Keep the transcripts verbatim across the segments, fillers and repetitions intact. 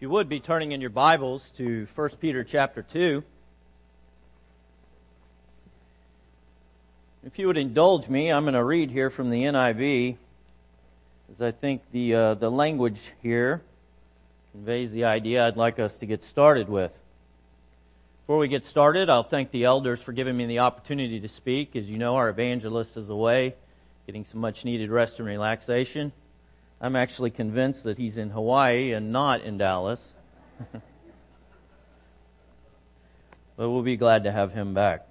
If you would be turning in your Bibles to First Peter chapter two. If you would indulge me, I'm going to read here from the N I V, as I think the uh, the language here conveys the idea I'd like us to get started with. Before we get started, I'll thank the elders for giving me the opportunity to speak. As you know, our evangelist is away, getting some much-needed rest and relaxation. I'm actually convinced that he's in Hawaii and not in Dallas. But we'll be glad to have him back.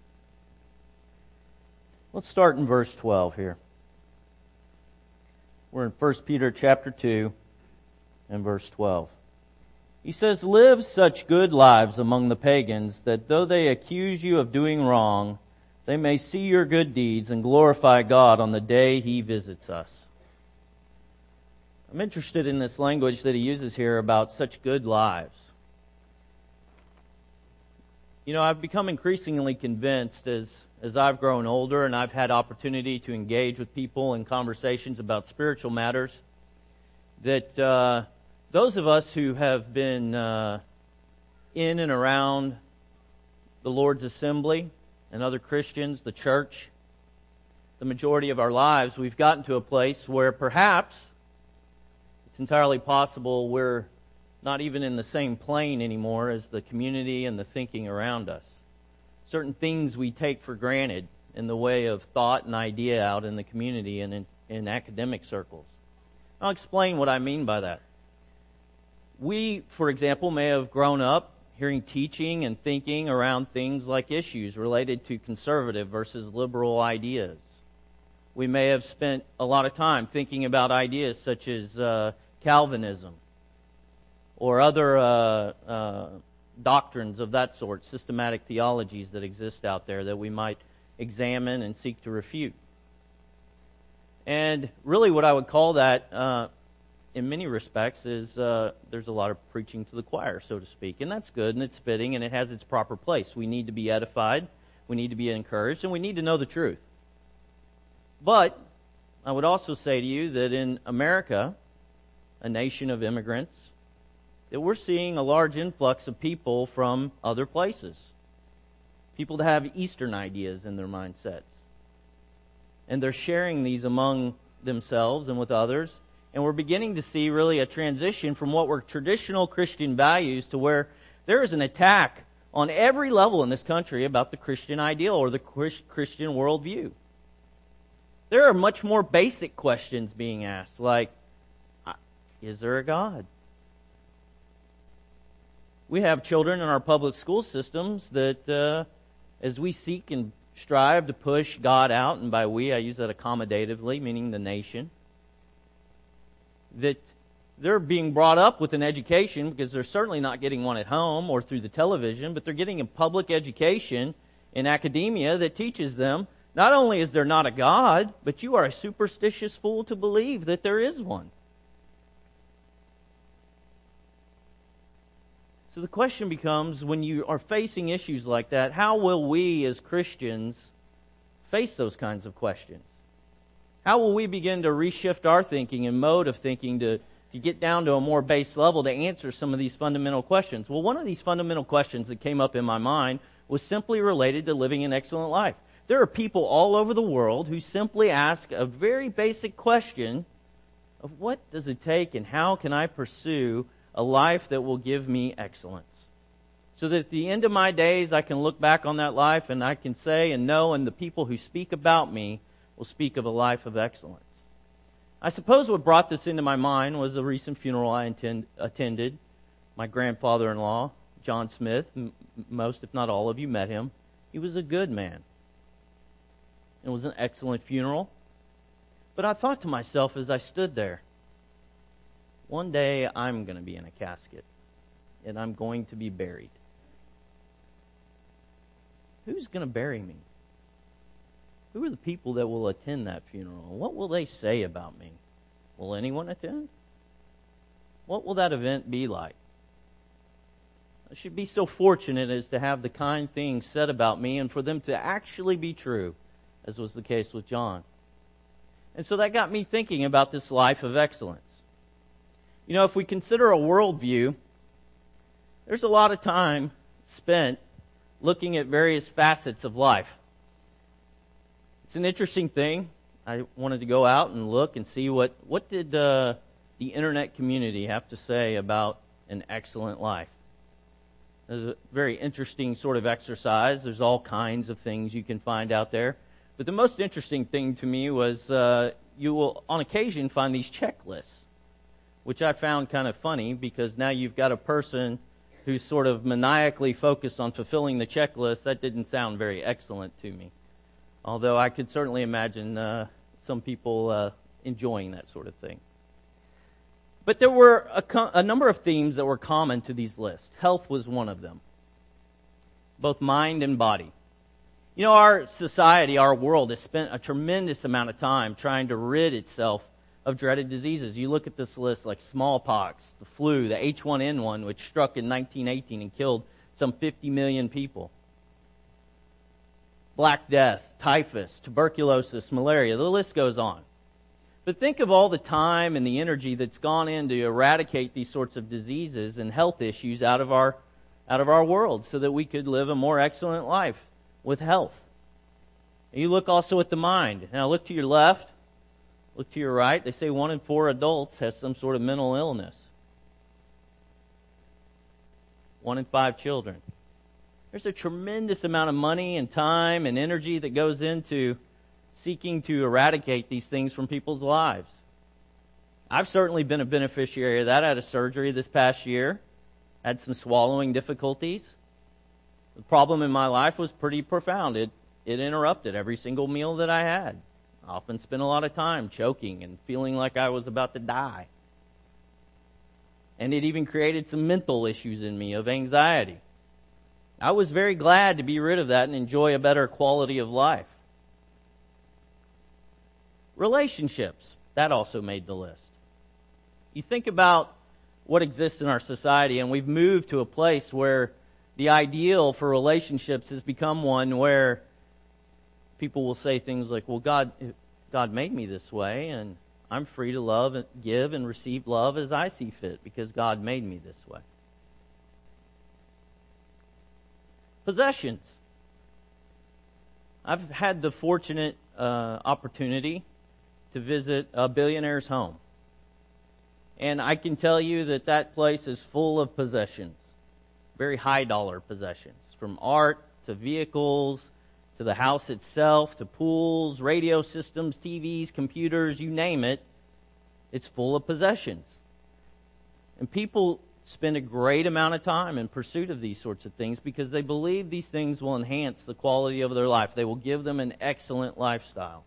Let's start in verse twelve here. We're in First Peter chapter two and verse twelve. He says, "Live such good lives among the pagans that though they accuse you of doing wrong, they may see your good deeds and glorify God on the day He visits us." I'm interested in this language that he uses here about such good lives. You know, I've become increasingly convinced as, as I've grown older and I've had opportunity to engage with people in conversations about spiritual matters, that uh, those of us who have been uh, in and around the Lord's assembly and other Christians, the church, the majority of our lives, we've gotten to a place where perhaps it's entirely possible we're not even in the same plane anymore as the community and the thinking around us. Certain things we take for granted in the way of thought and idea out in the community and in, in academic circles. I'll explain what I mean by that. We, for example, may have grown up hearing teaching and thinking around things like issues related to conservative versus liberal ideas. We may have spent a lot of time thinking about ideas such as uh, Calvinism or other uh, uh, doctrines of that sort, systematic theologies that exist out there that we might examine and seek to refute. And really what I would call that, uh, in many respects, is uh, there's a lot of preaching to the choir, so to speak. And that's good and it's fitting and it has its proper place. We need to be edified, we need to be encouraged, and we need to know the truth. But I would also say to you that in America, a nation of immigrants, that we're seeing a large influx of people from other places. People that have Eastern ideas in their mindsets. And they're sharing these among themselves and with others. And we're beginning to see really a transition from what were traditional Christian values to where there is an attack on every level in this country about the Christian ideal or the Christian worldview. There are much more basic questions being asked, like, is there a God? We have children in our public school systems that, uh, as we seek and strive to push God out, and by we, I use that accommodatively, meaning the nation, that they're being brought up with an education, because they're certainly not getting one at home or through the television, but they're getting a public education in academia that teaches them not only is there not a God, but you are a superstitious fool to believe that there is one. So the question becomes, when you are facing issues like that, how will we as Christians face those kinds of questions? How will we begin to reshift our thinking and mode of thinking to, to get down to a more base level to answer some of these fundamental questions? Well, one of these fundamental questions that came up in my mind was simply related to living an excellent life. There are people all over the world who simply ask a very basic question of what does it take and how can I pursue a life that will give me excellence? So that at the end of my days I can look back on that life and I can say and know, and the people who speak about me will speak of a life of excellence. I suppose what brought this into my mind was a recent funeral I attend, attended. My grandfather-in-law, John Smith, m- most if not all of you met him. He was a good man. It was an excellent funeral. But I thought to myself as I stood there, one day I'm going to be in a casket and I'm going to be buried. Who's going to bury me? Who are the people that will attend that funeral? What will they say about me? Will anyone attend? What will that event be like? I should be so fortunate as to have the kind things said about me and for them to actually be true, as was the case with John. And so that got me thinking about this life of excellence. You know, if we consider a worldview, there's a lot of time spent looking at various facets of life. It's an interesting thing. I wanted to go out and look and see what, what did uh, the internet community have to say about an excellent life. It's a very interesting sort of exercise. There's all kinds of things you can find out there. But the most interesting thing to me was uh, you will, on occasion, find these checklists, which I found kind of funny because now you've got a person who's sort of maniacally focused on fulfilling the checklist. That didn't sound very excellent to me. Although I could certainly imagine uh, some people uh, enjoying that sort of thing. But there were a, co- a number of themes that were common to these lists. Health was one of them, both mind and body. You know, our society, our world has spent a tremendous amount of time trying to rid itself of dreaded diseases. You look at this list like smallpox, the flu, the H one N one, which struck in nineteen eighteen and killed some fifty million people. Black Death, typhus, tuberculosis, malaria, the list goes on. But think of all the time and the energy that's gone in to eradicate these sorts of diseases and health issues out of our out of our world so that we could live a more excellent life with health. And you look also at the mind. Now look to your left, look to your right. They say one in four adults has some sort of mental illness. One in five children. There's a tremendous amount of money and time and energy that goes into seeking to eradicate these things from people's lives. I've certainly been a beneficiary of that. I had a surgery this past year. Had some swallowing difficulties. The problem in my life was pretty profound. It it interrupted every single meal that I had. I often spent a lot of time choking and feeling like I was about to die. And it even created some mental issues in me of anxiety. I was very glad to be rid of that and enjoy a better quality of life. Relationships, that also made the list. You think about what exists in our society, and we've moved to a place where the ideal for relationships has become one where people will say things like, well, God, God made me this way, and I'm free to love and give and receive love as I see fit because God made me this way. Possessions. I've had the fortunate uh, opportunity to visit a billionaire's home. And I can tell you that that place is full of possessions. Very high dollar possessions. From art to vehicles to the house itself to pools, radio systems, T Vs, computers, you name it. It's full of possessions. And people spend a great amount of time in pursuit of these sorts of things because they believe these things will enhance the quality of their life. They will give them an excellent lifestyle.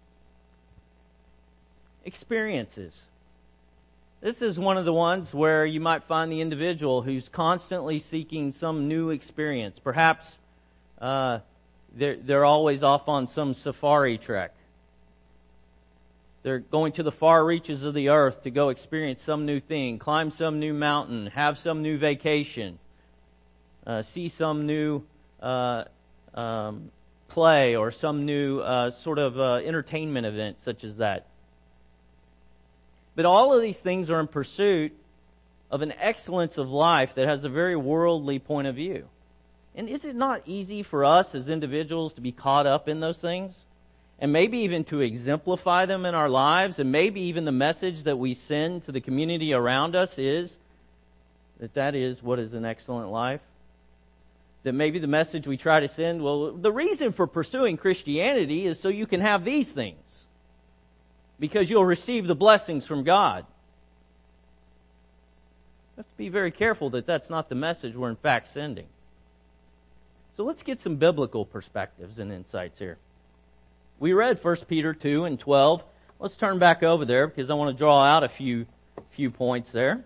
Experiences. This is one of the ones where you might find the individual who's constantly seeking some new experience. Perhaps uh, they're, they're always off on some safari trek. They're going to the far reaches of the earth to go experience some new thing, climb some new mountain, have some new vacation, uh, see some new uh, um, play or some new uh, sort of uh, entertainment event such as that. But all of these things are in pursuit of an excellence of life that has a very worldly point of view. And is it not easy for us as individuals to be caught up in those things? And maybe even to exemplify them in our lives, and maybe even the message that we send to the community around us is that that is what is an excellent life. That maybe the message we try to send, well, the reason for pursuing Christianity is so you can have these things. Because you'll receive the blessings from God. We have to be very careful that that's not the message we're in fact sending. So let's get some biblical perspectives and insights here. We read First Peter two and twelve. Let's turn back over there because I want to draw out a few few points there.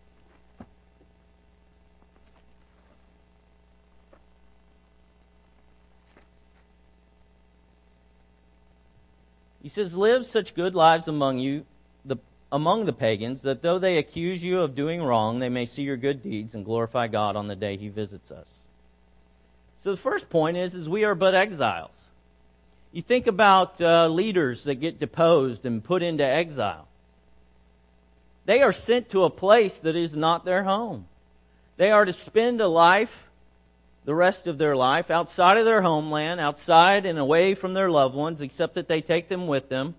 He says, live such good lives among you, the, among the pagans, that though they accuse you of doing wrong, they may see your good deeds and glorify God on the day He visits us. So the first point is, is we are but exiles. You think about uh, leaders that get deposed and put into exile. They are sent to a place that is not their home. They are to spend a life, the rest of their life, outside of their homeland, outside and away from their loved ones, except that they take them with them,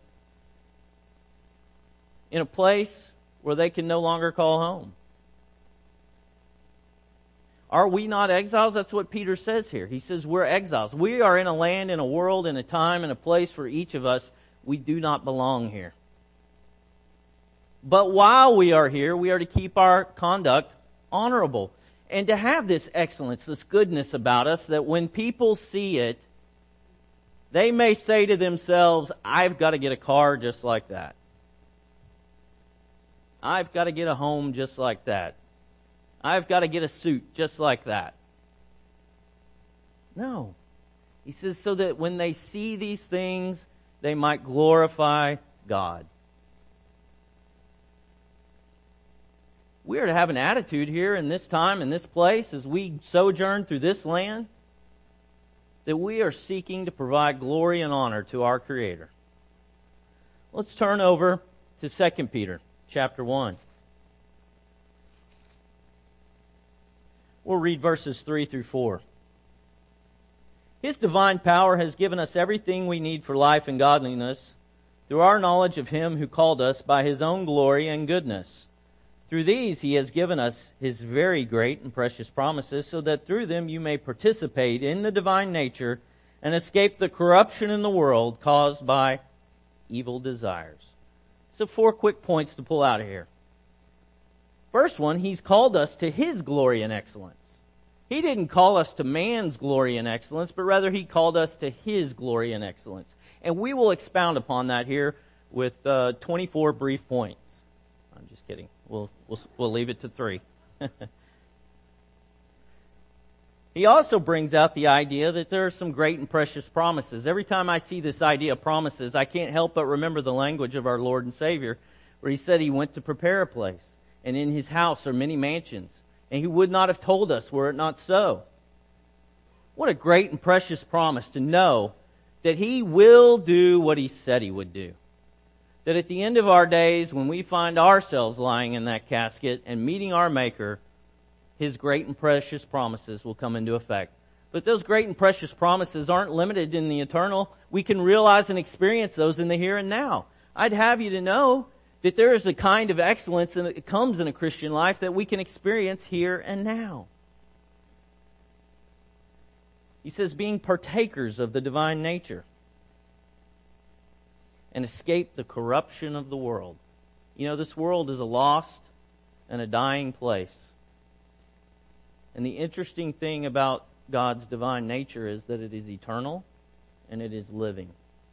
in a place where they can no longer call home. Are we not exiles? That's what Peter says here. He says we're exiles. We are in a land, in a world, in a time, in a place for each of us. We do not belong here. But while we are here, we are to keep our conduct honorable. And to have this excellence, this goodness about us, that when people see it, they may say to themselves, I've got to get a car just like that. I've got to get a home just like that. I've got to get a suit just like that. No. He says so that when they see these things, they might glorify God. We are to have an attitude here in this time, in this place, as we sojourn through this land, that we are seeking to provide glory and honor to our Creator. Let's turn over to Second Peter chapter one. We'll read verses three through four. His divine power has given us everything we need for life and godliness through our knowledge of Him who called us by His own glory and goodness. Through these He has given us His very great and precious promises, so that through them you may participate in the divine nature and escape the corruption in the world caused by evil desires. So four quick points to pull out of here. First one, He's called us to His glory and excellence. He didn't call us to man's glory and excellence, but rather He called us to His glory and excellence. And we will expound upon that here with uh, twenty-four brief points. I'm just kidding. We'll, we'll, we'll leave it to three. He also brings out the idea that there are some great and precious promises. Every time I see this idea of promises, I can't help but remember the language of our Lord and Savior, where He said He went to prepare a place, and in His house are many mansions, and He would not have told us were it not so. What a great and precious promise to know that He will do what He said He would do. That at the end of our days, when we find ourselves lying in that casket and meeting our Maker, His great and precious promises will come into effect. But those great and precious promises aren't limited in the eternal. We can realize and experience those in the here and now. I'd have you to know that there is a kind of excellence that comes in a Christian life that we can experience here and now. He says, being partakers of the divine nature and escape the corruption of the world. You know, this world is a lost and a dying place. And the interesting thing about God's divine nature is that it is eternal and it is living.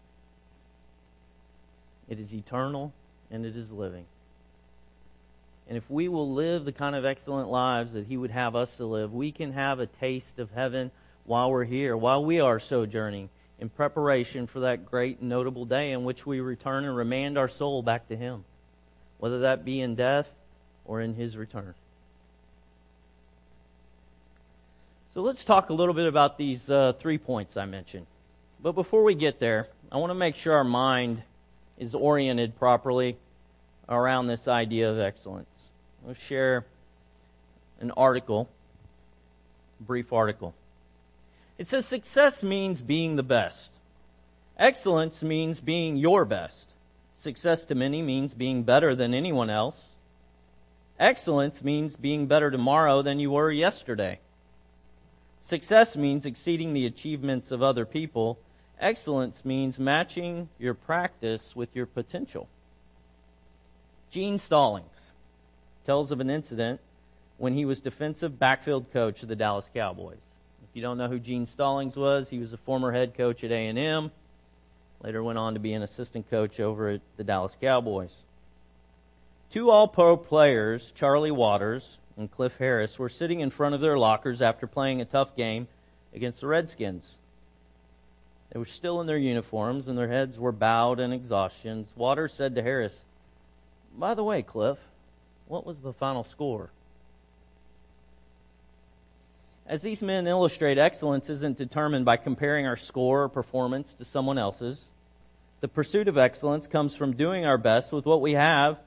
It is eternal and it is living. And if we will live the kind of excellent lives that He would have us to live, we can have a taste of heaven while we're here, while we are sojourning, in preparation for that great and notable day in which we return and remand our soul back to Him, whether that be in death or in His return. So let's talk a little bit about these uh, three points I mentioned. But before we get there, I want to make sure our mind is oriented properly around this idea of excellence. I'll share an article, a brief article. It says success means being the best. Excellence means being your best. Success to many means being better than anyone else. Excellence means being better tomorrow than you were yesterday. Success means exceeding the achievements of other people. Excellence means matching your practice with your potential. Gene Stallings tells of an incident when he was defensive backfield coach of the Dallas Cowboys. If you don't know who Gene Stallings was, he was a former head coach at A and M. Later went on to be an assistant coach over at the Dallas Cowboys. Two all-pro players, Charlie Waters and Cliff Harris, were sitting in front of their lockers after playing a tough game against the Redskins. They were still in their uniforms and their heads were bowed in exhaustion. Waters said to Harris, "By the way, Cliff, what was the final score?" As these men illustrate, excellence isn't determined by comparing our score or performance to someone else's. The pursuit of excellence comes from doing our best with what we have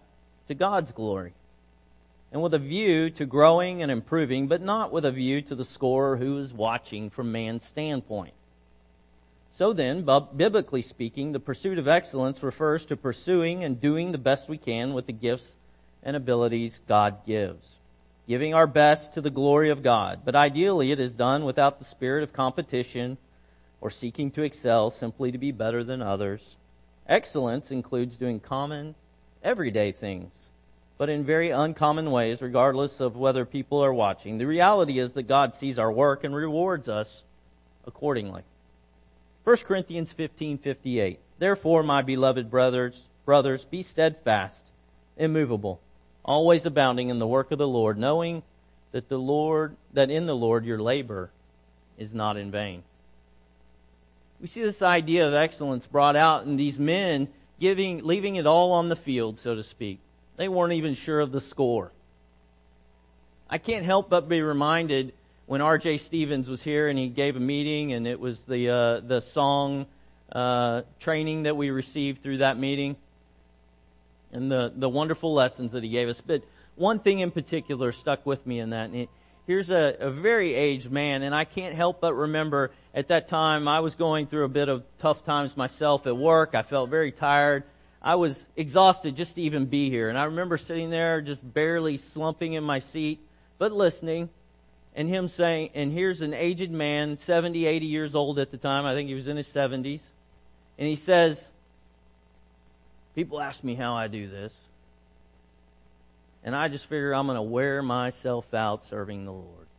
to God's glory, and with a view to growing and improving, but not with a view to the scorer who is watching from man's standpoint. So then, biblically speaking, the pursuit of excellence refers to pursuing and doing the best we can with the gifts and abilities God gives, giving our best to the glory of God. But ideally, it is done without the spirit of competition or seeking to excel simply to be better than others. Excellence includes doing common, everyday things, but in very uncommon ways, regardless of whether people are watching. The reality is that God sees our work and rewards us accordingly. First Corinthians fifteen fifty-eight. Therefore, my beloved brothers, brothers, be steadfast, immovable, always abounding in the work of the Lord, knowing that the Lord, that in the Lord your labor is not in vain. We see this idea of excellence brought out in these men giving, leaving it all on the field, so to speak. They weren't even sure of the score. I can't help but be reminded when R J Stevens was here and he gave a meeting, and it was the uh, the song uh, training that we received through that meeting, and the, the wonderful lessons that he gave us. But one thing in particular stuck with me in that. And it, here's a, a very aged man, and I can't help but remember at that time I was going through a bit of tough times myself at work. I felt very tired. I was exhausted just to even be here. And I remember sitting there just barely slumping in my seat, but listening. And him saying, and here's an aged man, seventy, eighty years old at the time. I think he was in his seventies. And he says, people ask me how I do this. And I just figure I'm going to wear myself out serving the Lord.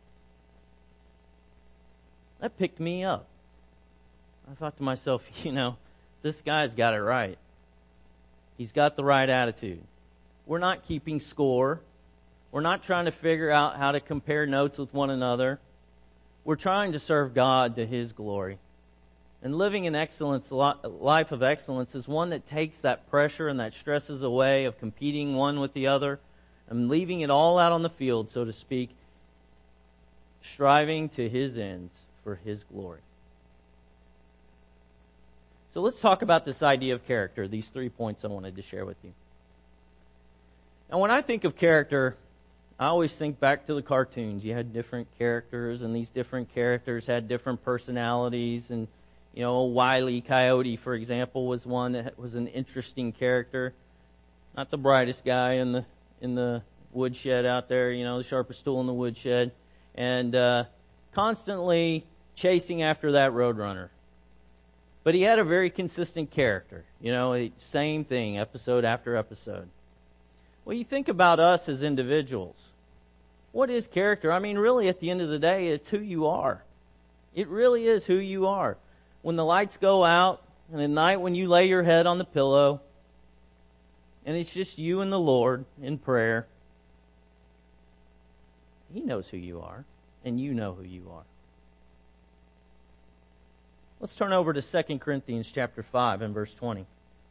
That picked me up. I thought to myself, you know, this guy's got it right. He's got the right attitude. We're not keeping score. We're not trying to figure out how to compare notes with one another. We're trying to serve God to His glory. And living an excellence, life of excellence is one that takes that pressure and that stresses away of competing one with the other and leaving it all out on the field, so to speak, striving to His ends for His glory. So let's talk about this idea of character, these three points I wanted to share with you. Now, when I think of character, I always think back to the cartoons. You had different characters, and these different characters had different personalities. And, you know, Wile E. Coyote, for example, was one that was an interesting character. Not the brightest guy in the in the woodshed out there, you know, the sharpest tool in the woodshed. And uh, constantly chasing after that roadrunner. But he had a very consistent character. You know, same thing, episode after episode. Well, you think about us as individuals. What is character? I mean, really, at the end of the day, it's who you are. It really is who you are. When the lights go out, and at night when you lay your head on the pillow, and it's just you and the Lord in prayer, He knows who you are, and you know who you are. Let's turn over to Second Corinthians chapter five and verse twenty.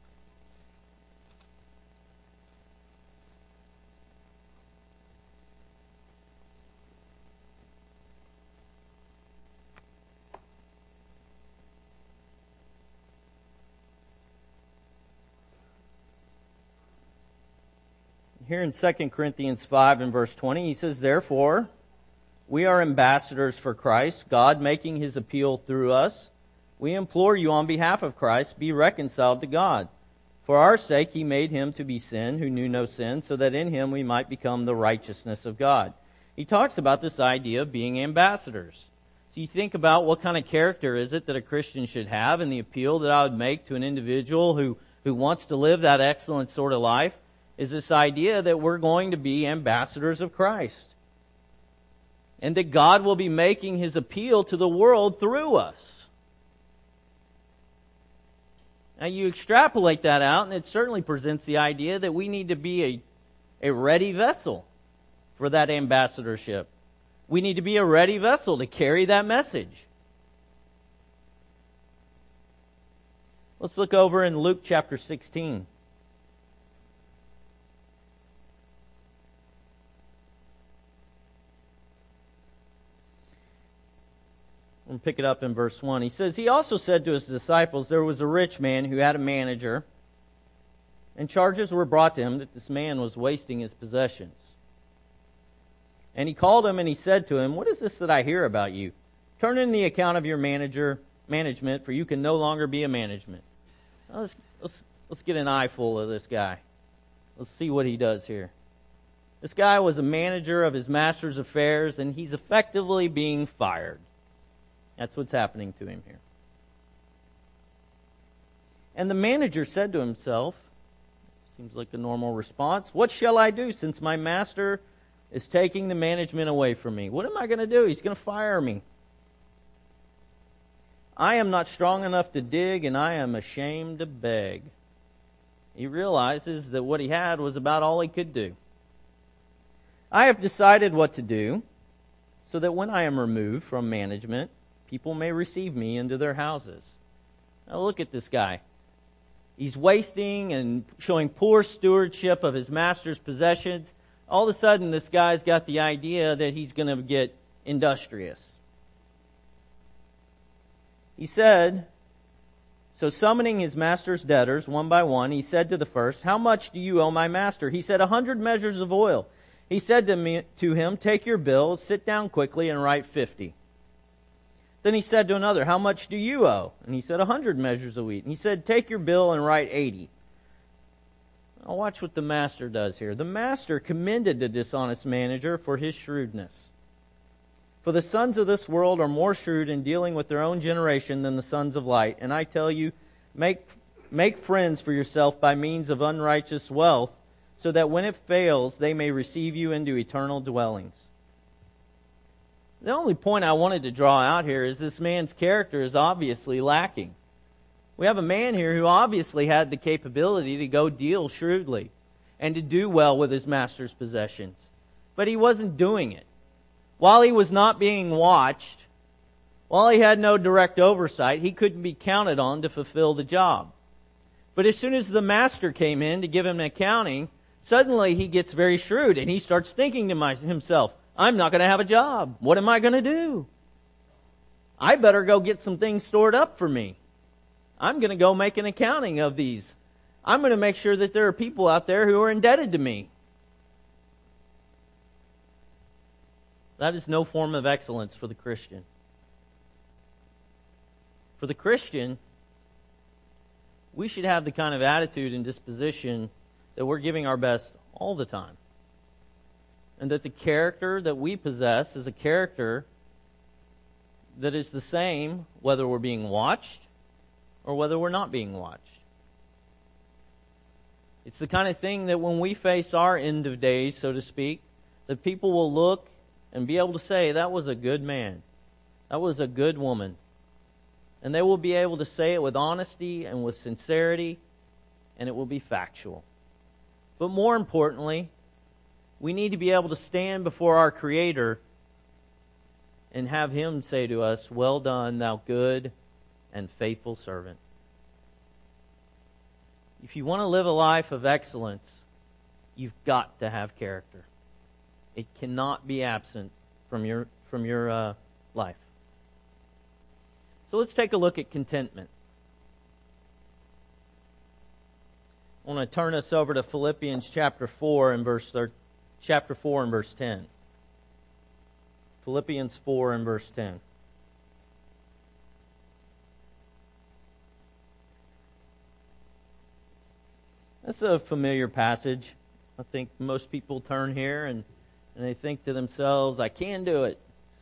Here in Second Corinthians five and verse twenty, he says, therefore, we are ambassadors for Christ, God making His appeal through us. We implore you on behalf of Christ, be reconciled to God. For our sake He made Him to be sin, who knew no sin, so that in Him we might become the righteousness of God. He talks about this idea of being ambassadors. So you think about what kind of character is it that a Christian should have, and the appeal that I would make to an individual who, who wants to live that excellent sort of life is this idea that we're going to be ambassadors of Christ. And that God will be making His appeal to the world through us. Now you extrapolate that out, and it certainly presents the idea that we need to be a, a ready vessel for that ambassadorship. We need to be a ready vessel to carry that message. Let's look over in Luke chapter sixteen. We'll pick it up in verse one. He says, He also said to His disciples, there was a rich man who had a manager, And charges were brought to him that this man was wasting his possessions. And he called him and he said to him, "What is this that I hear about you? Turn in the account of your manager management, for you can no longer be a management." Now let's, let's, let's get an eyeful of this guy. Let's see what he does here. This guy was a manager of his master's affairs, and he's effectively being fired. That's what's happening to him here. And the manager said to himself, seems like a normal response, "What shall I do since my master is taking the management away from me? What am I going to do? He's going to fire me. I am not strong enough to dig, and I am ashamed to beg." He realizes that what he had was about all he could do. "I have decided what to do, so that when I am removed from management, people may receive me into their houses." Now look at this guy. He's wasting and showing poor stewardship of his master's possessions. All of a sudden, this guy's got the idea that he's going to get industrious. He said, so summoning his master's debtors one by one, he said to the first, "How much do you owe my master?" He said, "A hundred measures of oil." He said to me, to him, "Take your bill, sit down quickly, and write fifty." Then he said to another, "How much do you owe?" And he said, "A hundred measures of wheat." And he said, "Take your bill and write eighty." Now watch what the master does here. The master commended the dishonest manager for his shrewdness. "For the sons of this world are more shrewd in dealing with their own generation than the sons of light. And I tell you, make, make friends for yourself by means of unrighteous wealth, so that when it fails, they may receive you into eternal dwellings." The only point I wanted to draw out here is this man's character is obviously lacking. We have a man here who obviously had the capability to go deal shrewdly and to do well with his master's possessions. But he wasn't doing it. While he was not being watched, while he had no direct oversight, he couldn't be counted on to fulfill the job. But as soon as the master came in to give him an accounting, suddenly he gets very shrewd and he starts thinking to himself, "I'm not going to have a job. What am I going to do? I better go get some things stored up for me. I'm going to go make an accounting of these. I'm going to make sure that there are people out there who are indebted to me." That is no form of excellence for the Christian. For the Christian, we should have the kind of attitude and disposition that we're giving our best all the time. And that the character that we possess is a character that is the same whether we're being watched or whether we're not being watched. It's the kind of thing that when we face our end of days, so to speak, that people will look and be able to say, "That was a good man. That was a good woman." And they will be able to say it with honesty and with sincerity, and it will be factual. But more importantly, we need to be able to stand before our Creator and have Him say to us, "Well done, thou good and faithful servant." If you want to live a life of excellence, you've got to have character. It cannot be absent from your from your uh, life. So let's take a look at contentment. I want to turn us over to Philippians chapter four and verse thir- chapter four and verse ten. Philippians four and verse ten. That's a familiar passage. I think most people turn here and, and they think to themselves, "I can do it."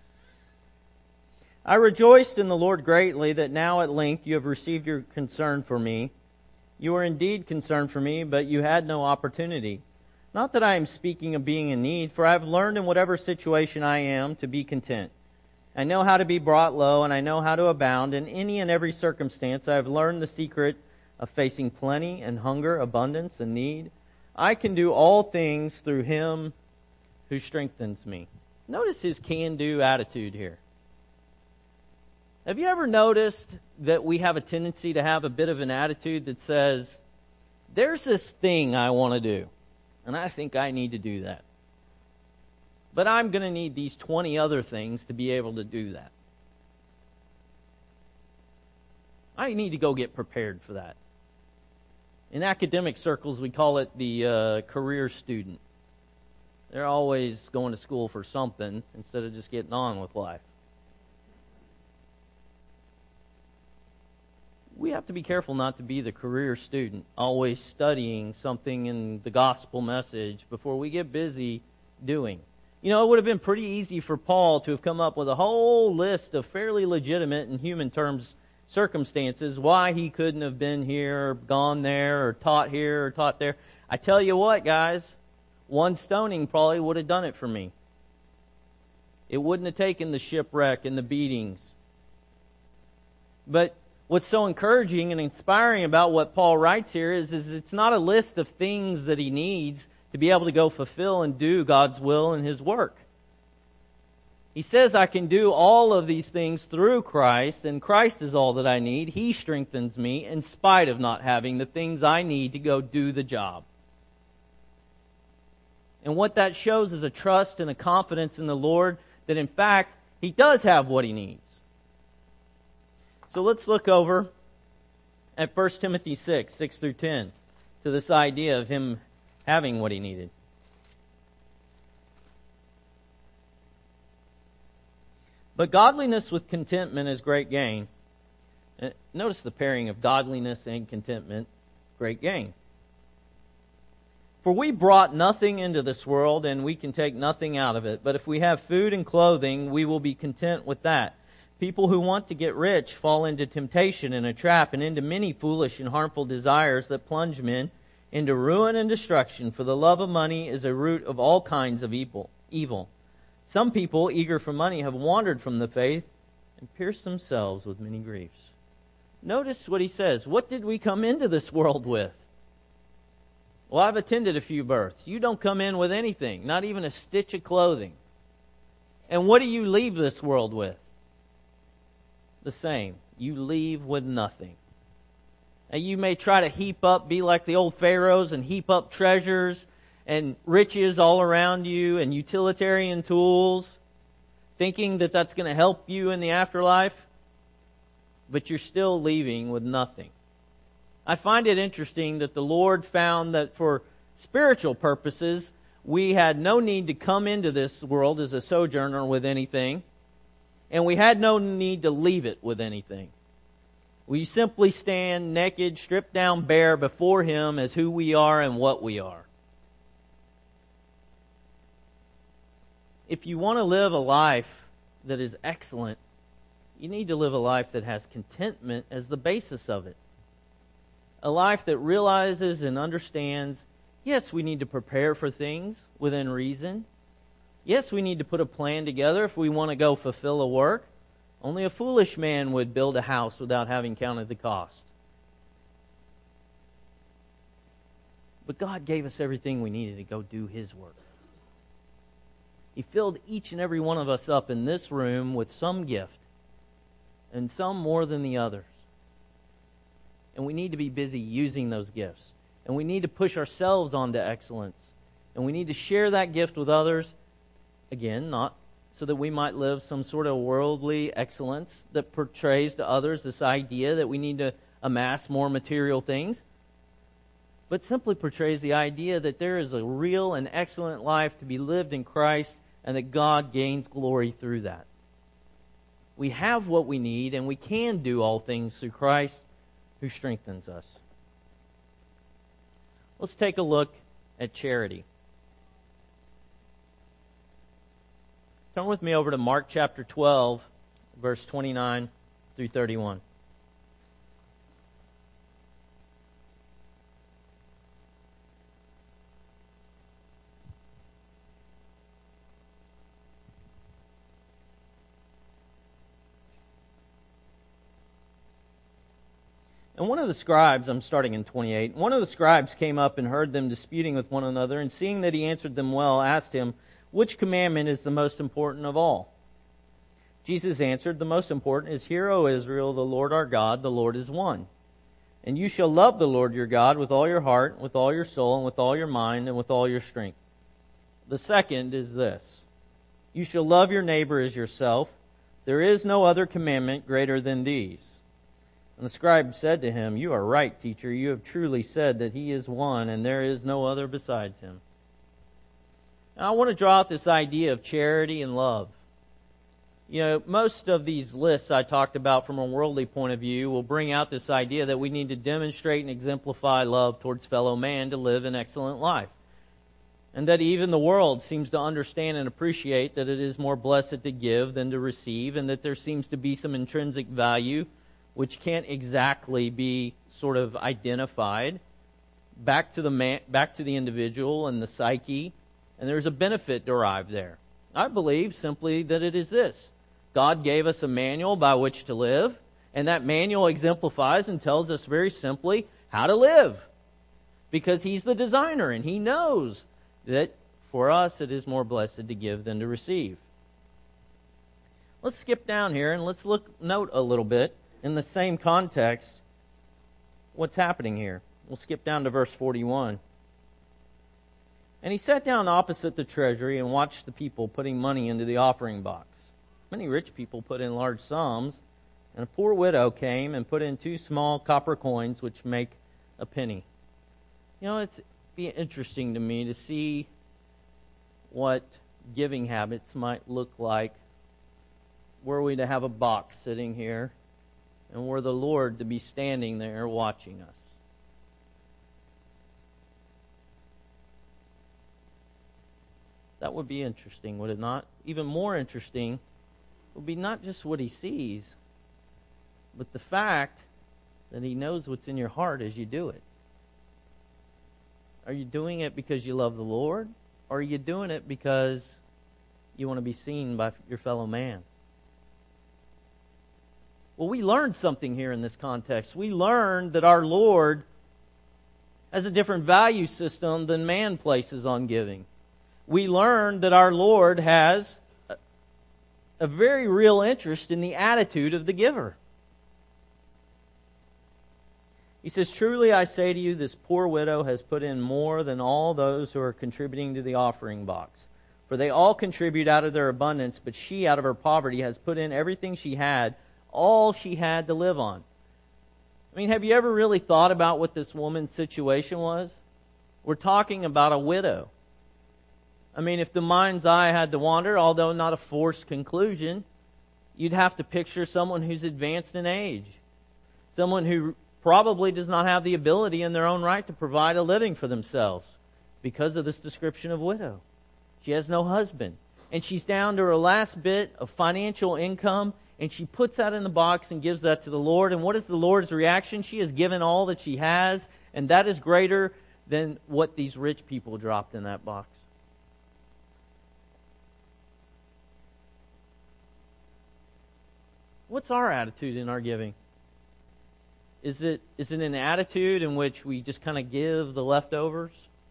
"I rejoiced in the Lord greatly that now at length you have received your concern for me. You were indeed concerned for me, but you had no opportunity. Not that I am speaking of being in need, for I have learned in whatever situation I am to be content. I know how to be brought low, and I know how to abound. In any and every circumstance I have learned the secret of facing plenty and hunger, abundance and need. I can do all things through Him who strengthens me." Notice his can-do attitude here. Have you ever noticed that we have a tendency to have a bit of an attitude that says, "There's this thing I want to do, and I think I need to do that. But I'm going to need these twenty other things to be able to do that. I need to go get prepared for that." In academic circles, we call it the uh, career student. They're always going to school for something instead of just getting on with life. We have to be careful not to be the career student, always studying something in the gospel message before we get busy doing. You know, it would have been pretty easy for Paul to have come up with a whole list of fairly legitimate in human terms circumstances why he couldn't have been here or gone there or taught here or taught there. I tell you what, guys, one stoning probably would have done it for me. It wouldn't have taken the shipwreck and the beatings. But what's so encouraging and inspiring about what Paul writes here is, is it's not a list of things that he needs to be able to go fulfill and do God's will and His work. He says, I can do all of these things through Christ, and Christ is all that I need. He strengthens me in spite of not having the things I need to go do the job. And what that shows is a trust and a confidence in the Lord that in fact He does have what He needs. So let's look over at First Timothy six, six through ten, to this idea of him having what he needed. But godliness with contentment is great gain. Notice the pairing of godliness and contentment, great gain. For we brought nothing into this world, and we can take nothing out of it. But if we have food and clothing, we will be content with that. People who want to get rich fall into temptation and a trap, and into many foolish and harmful desires that plunge men into ruin and destruction. For the love of money is a root of all kinds of evil. evil. Some people, eager for money, have wandered from the faith and pierced themselves with many griefs. Notice what he says. What did we come into this world with? Well, I've attended a few births. You don't come in with anything, not even a stitch of clothing. And what do you leave this world with? The same. You leave with nothing. Now, you may try to heap up, be like the old pharaohs, and heap up treasures and riches all around you and utilitarian tools, thinking that that's going to help you in the afterlife, but you're still leaving with nothing. I find it interesting that the Lord found that for spiritual purposes, we had no need to come into this world as a sojourner with anything, and we had no need to leave it with anything. We simply stand naked, stripped down, bare before Him as who we are and what we are. If you want to live a life that is excellent, you need to live a life that has contentment as the basis of it. A life that realizes and understands, yes, we need to prepare for things within reason. Yes, we need to put a plan together if we want to go fulfill a work. Only a foolish man would build a house without having counted the cost. But God gave us everything we needed to go do His work. He filled each and every one of us up in this room with some gift, and some more than the others. And we need to be busy using those gifts. And we need to push ourselves on to excellence. And we need to share that gift with others, again, not so that we might live some sort of worldly excellence that portrays to others this idea that we need to amass more material things, but simply portrays the idea that there is a real and excellent life to be lived in Christ and that God gains glory through that. We have what we need, and we can do all things through Christ who strengthens us. Let's take a look at charity. Turn with me over to Mark chapter twelve, verse twenty-nine through thirty-one. And one of the scribes, I'm starting in twenty-eight, one of the scribes came up and heard them disputing with one another, and seeing that he answered them well, asked him, which commandment is the most important of all? Jesus answered, the most important is, Hear, O Israel, the Lord our God, the Lord is one. And you shall love the Lord your God with all your heart, with all your soul, and with all your mind, and with all your strength. The second is this, you shall love your neighbor as yourself. There is no other commandment greater than these. And the scribe said to him, "You are right, teacher. You have truly said that he is one, and there is no other besides him." Now, I want to draw out this idea of charity and love. You know, most of these lists I talked about from a worldly point of view will bring out this idea that we need to demonstrate and exemplify love towards fellow man to live an excellent life. And that even the world seems to understand and appreciate that it is more blessed to give than to receive, and that there seems to be some intrinsic value which can't exactly be sort of identified back to the man, back to the individual and the psyche, and there's a benefit derived there. I believe simply that it is this: God gave us a manual by which to live, and that manual exemplifies and tells us very simply how to live, because He's the designer, and He knows that for us it is more blessed to give than to receive. Let's skip down here and let's look note a little bit in the same context what's happening here. We'll skip down to verse forty-one. And he sat down opposite the treasury and watched the people putting money into the offering box. Many rich people put in large sums, and a poor widow came and put in two small copper coins which make a penny. You know, it's be interesting to me to see what giving habits might look like were we to have a box sitting here and were the Lord to be standing there watching us. That would be interesting, would it not? Even more interesting would be not just what He sees, but the fact that He knows what's in your heart as you do it. Are you doing it because you love the Lord, or are you doing it because you want to be seen by your fellow man? Well, we learned something here in this context. We learned that our Lord has a different value system than man places on giving. We learned that our Lord has a, a very real interest in the attitude of the giver. He says, "Truly I say to you, this poor widow has put in more than all those who are contributing to the offering box. For they all contribute out of their abundance, but she out of her poverty has put in everything she had, all she had to live on." I mean, have you ever really thought about what this woman's situation was? We're talking about a widow. I mean, if the mind's eye had to wander, although not a forced conclusion, you'd have to picture someone who's advanced in age. Someone who probably does not have the ability in their own right to provide a living for themselves because of this description of widow. She has no husband. And she's down to her last bit of financial income, and she puts that in the box and gives that to the Lord. And what is the Lord's reaction? She has given all that she has, and that is greater than what these rich people dropped in that box. What's our attitude in our giving? Is it is it an attitude in which we just kind of give the leftovers?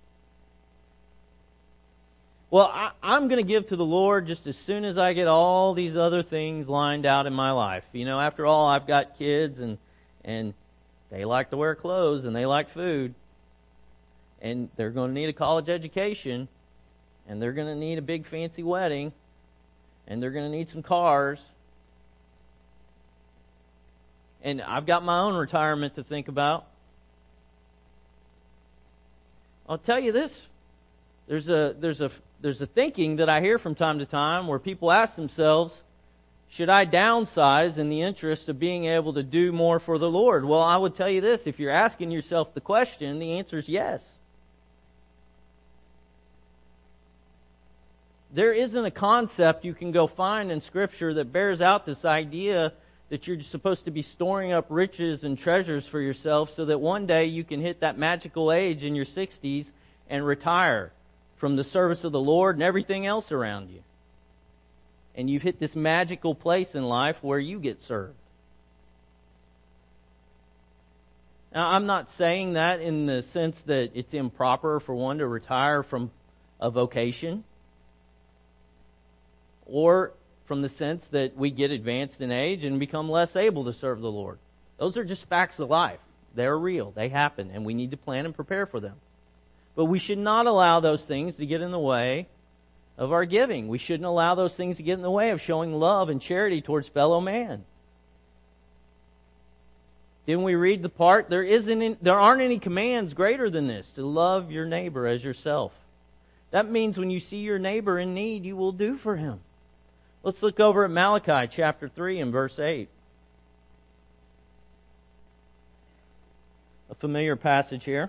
Well, I, I'm going to give to the Lord just as soon as I get all these other things lined out in my life. You know, after all, I've got kids, and and they like to wear clothes, and they like food, and they're going to need a college education, and they're going to need a big fancy wedding, and they're going to need some cars. And I've got my own retirement to think about. I'll tell you this. There's a there's a there's a thinking that I hear from time to time where people ask themselves, should I downsize in the interest of being able to do more for the Lord? Well, I would tell you this. If you're asking yourself the question, the answer is yes. There isn't a concept you can go find in Scripture that bears out this idea that you're supposed to be storing up riches and treasures for yourself so that one day you can hit that magical age in your sixties and retire from the service of the Lord and everything else around you. And you've hit this magical place in life where you get served. Now, I'm not saying that in the sense that it's improper for one to retire from a vocation, or from the sense that we get advanced in age and become less able to serve the Lord. Those are just facts of life. They're real. They happen, and we need to plan and prepare for them. But we should not allow those things to get in the way of our giving. We shouldn't allow those things to get in the way of showing love and charity towards fellow man. Didn't we read the part? There isn't, any, there aren't any commands greater than this, to love your neighbor as yourself. That means when you see your neighbor in need, you will do for him. Let's look over at Malachi chapter three and verse eight. A familiar passage here.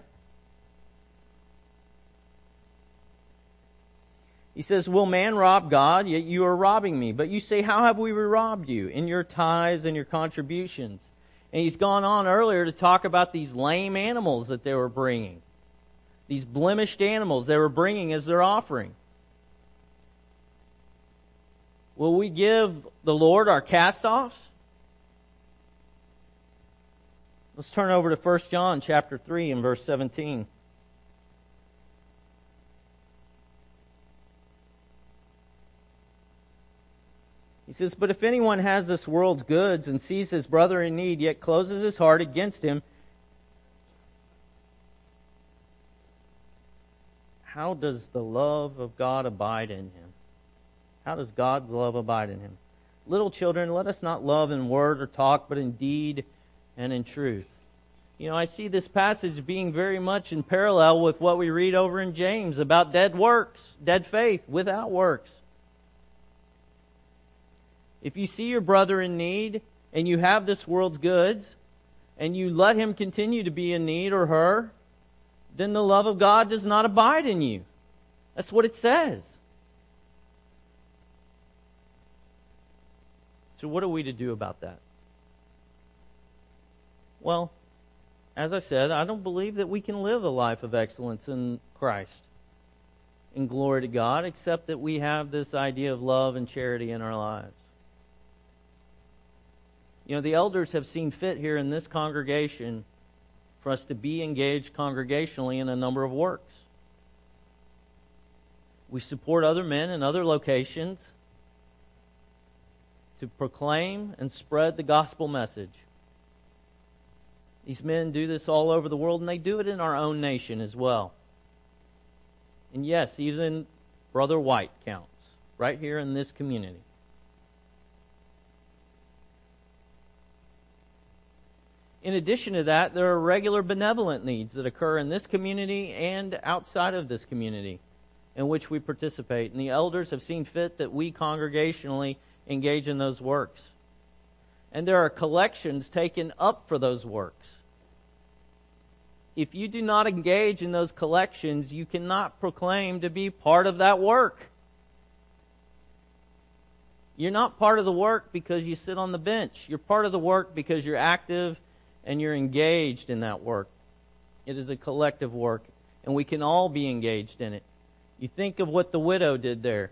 He says, will man rob God? Yet you are robbing me. But you say, how have we robbed you? In your tithes and your contributions. And he's gone on earlier to talk about these lame animals that they were bringing. These blemished animals they were bringing as their offering. Will we give the Lord our cast-offs? Let's turn over to First John chapter three and verse seventeen. He says, but if anyone has this world's goods and sees his brother in need, yet closes his heart against him, how does the love of God abide in him? How does God's love abide in him? Little children, let us not love in word or talk, but in deed and in truth. You know, I see this passage being very much in parallel with what we read over in James about dead works, dead faith without works. If you see your brother in need and you have this world's goods and you let him continue to be in need or her, then the love of God does not abide in you. That's what it says. So what are we to do about that? Well, as I said, I don't believe that we can live a life of excellence in Christ, in glory to God, except that we have this idea of love and charity in our lives. You know, the elders have seen fit here in this congregation for us to be engaged congregationally in a number of works. We support other men in other locations to proclaim and spread the gospel message. These men do this all over the world, and they do it in our own nation as well. And yes, even Brother White counts, right here in this community. In addition to that, there are regular benevolent needs that occur in this community and outside of this community in which we participate. And the elders have seen fit that we congregationally engage in those works. And there are collections taken up for those works. If you do not engage in those collections, you cannot proclaim to be part of that work. You're not part of the work because you sit on the bench. You're part of the work because you're active and you're engaged in that work. It is a collective work, and we can all be engaged in it. You think of what the widow did there.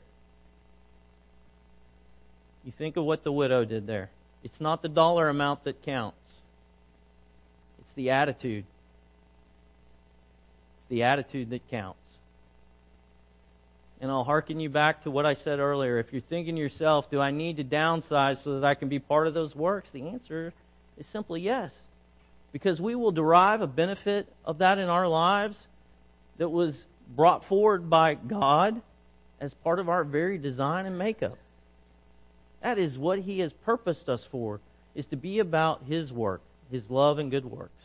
You think of what the widow did there. It's not the dollar amount that counts. It's the attitude. It's the attitude that counts. And I'll hearken you back to what I said earlier. If you're thinking to yourself, do I need to downsize so that I can be part of those works? The answer is simply yes. Because we will derive a benefit of that in our lives that was brought forward by God as part of our very design and makeup. That is what He has purposed us for, is to be about His work, His love and good works.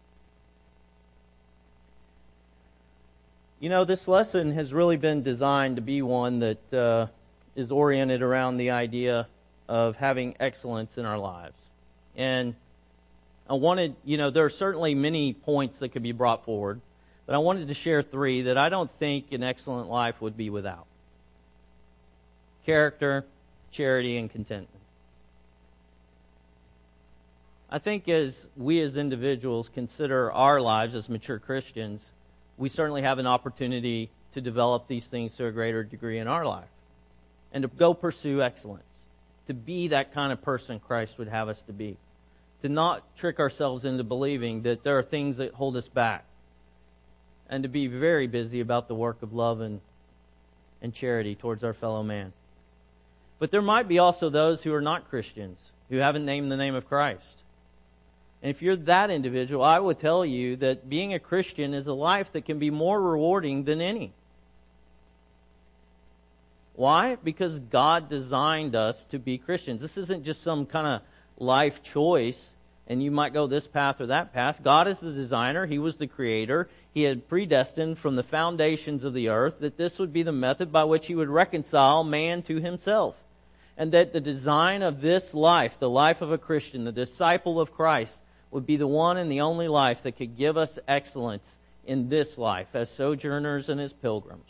You know, this lesson has really been designed to be one that uh, is oriented around the idea of having excellence in our lives. And I wanted, you know, there are certainly many points that could be brought forward, but I wanted to share three that I don't think an excellent life would be without. Character, charity, and contentment. I think as we as individuals consider our lives as mature Christians, we certainly have an opportunity to develop these things to a greater degree in our life and to go pursue excellence, to be that kind of person Christ would have us to be. To not trick ourselves into believing that there are things that hold us back. And to be very busy about the work of love and, and charity towards our fellow man. But there might be also those who are not Christians, who haven't named the name of Christ. And if you're that individual, I would tell you that being a Christian is a life that can be more rewarding than any. Why? Because God designed us to be Christians. This isn't just some kind of life choice And you might go this path or that path. God is the designer. He was the creator. He had predestined from the foundations of the earth that this would be the method by which He would reconcile man to Himself. And that the design of this life, the life of a Christian, the disciple of Christ, would be the one and the only life that could give us excellence in this life as sojourners and as pilgrims.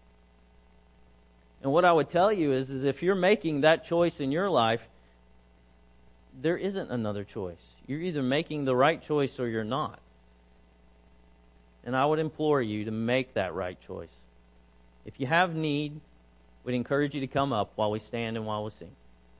And what I would tell you is, is if you're making that choice in your life, there isn't another choice. You're either making the right choice or you're not. And I would implore you to make that right choice. If you have need, we'd encourage you to come up while we stand and while we sing.